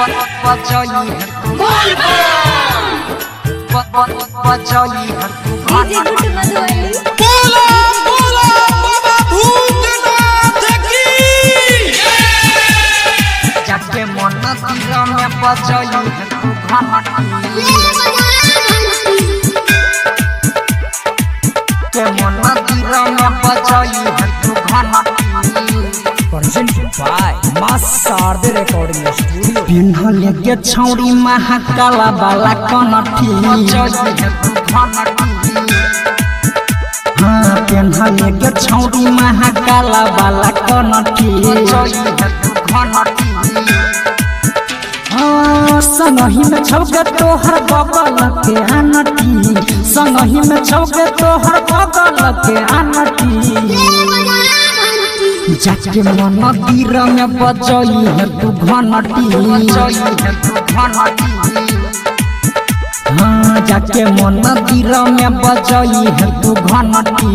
जाके मन तीर में बजई तू घंटी के मन तीर में बजई तू घंटी presented by Mass Sarde Recording Studio। पिन्हल के छौड़ी महाकाला वाला कनठी बजई तू घंटी हाँ पिन्हल के छौड़ी महाकाला वाला कनठी बजई तू घंटी संगही में छौके तोहर बगल के आनटी संगही में छौके तोहर बगल के आनटी जाके मन तीर में बजई तू घंटी हाँ जाके मन तीर में बजई तू घंटी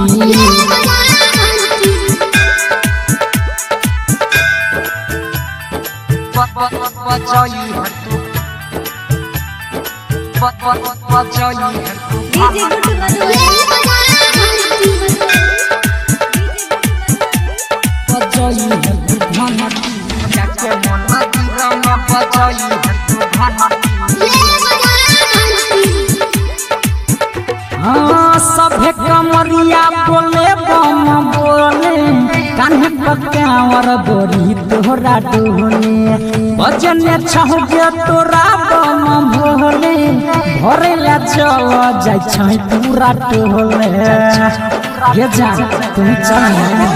सभे कमरिया बोले बम बोले कान्हे पकावर बोरी तोहरा डोले बजने छौगे तोरा बम भोले भरेला चल जाय छै पूरा टोले ये जा तुम चल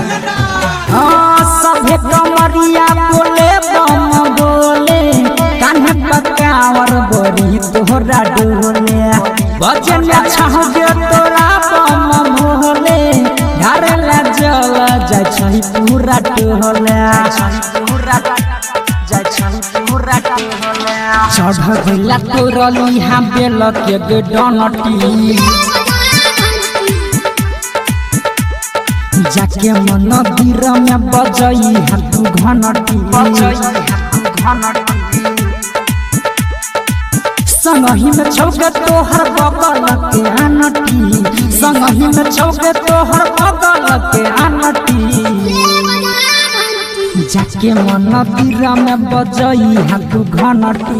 सभे कमरिया बोले बम बोले कान्हे पकावर बोरी तोहरा डोले बजने छौगे तोरा बम भोले घरेला जल जाय छै पूरा टोले चढ़ गइला तोरा लिहा बेल के डनटी जाके मन तीर में बजई तू घंटी संगही में छौके तोहर बगल के आनटी संगही में छौके तोहर बगल के आनटी जाके मन तीर में बजई तू घंटी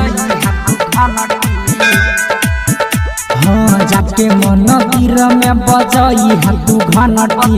हाँ जाके मन तीर में बजई तू घंटी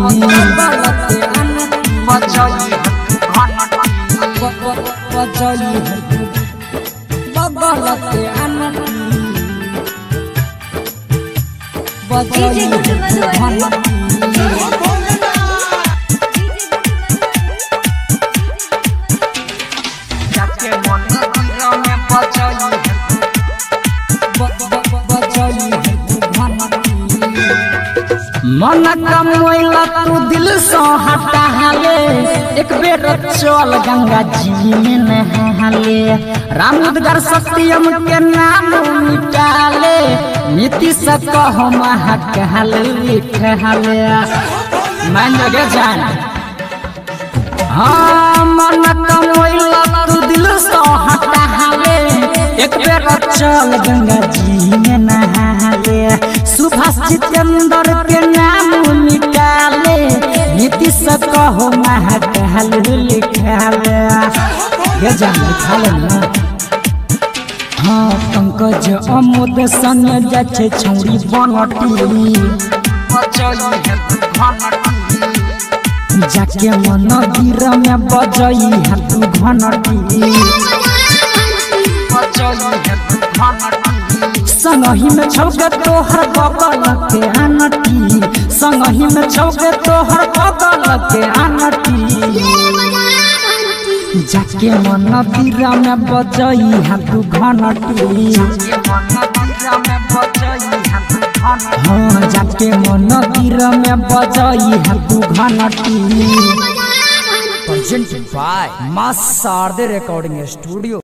मन कमोइला तू दिल से हटा ले एक बेर चल गंगा जी में नहाले रामुदगर सत्यम के नाम मिटाले नीतीश कहो महकहल लिखले मान जगे जान हाँ मन कमोइला तू दिल से हटा ले एक बेर चल गंगा जी में नहाले सुभाष जितेंद्र के नाम निकाले नीतीश कहो महकहल लिखले ये जान लिखले ना हाँ पंकज अमोद संग जाछे छौड़ी बनटी जाके मन तीर में बजई तू घंटी संगही में छौके तोहर बगल के आनटी संगही में छौके तोहर बगल के आनटी जाके मन तीर में बजई तू घंटी हाँ जाके मन तीर में बजई तू घंटी presented by Mass Sarde Recording Studio।